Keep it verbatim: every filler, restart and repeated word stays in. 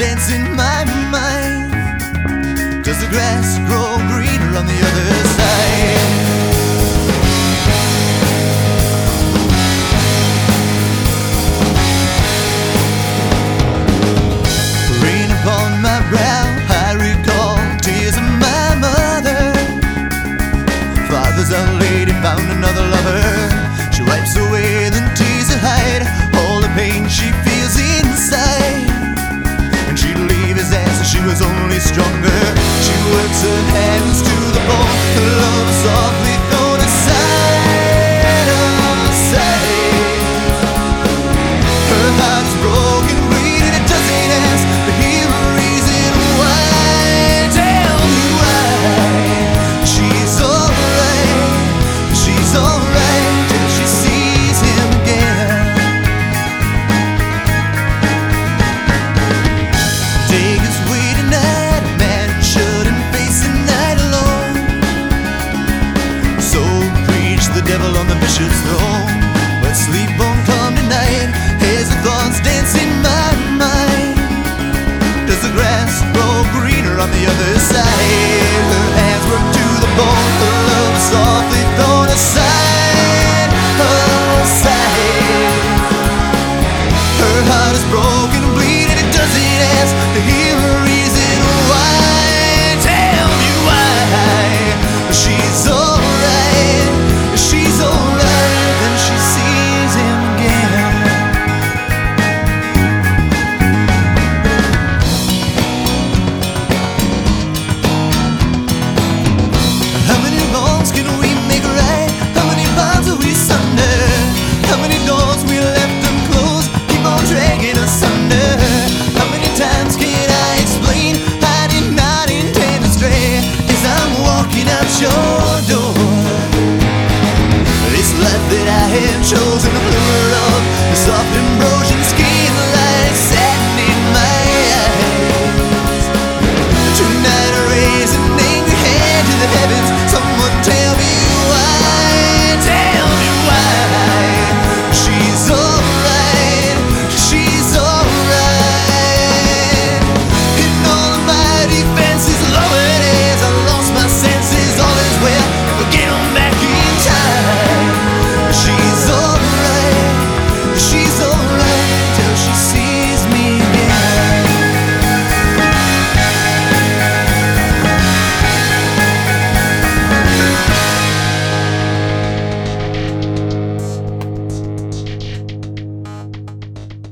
dance in my mind. Does the grass grow greener on the other side? Rain upon my brow, I recall tears of my mother. Father's old lady found another lover. She wipes away the tears that hide all the pain she feels.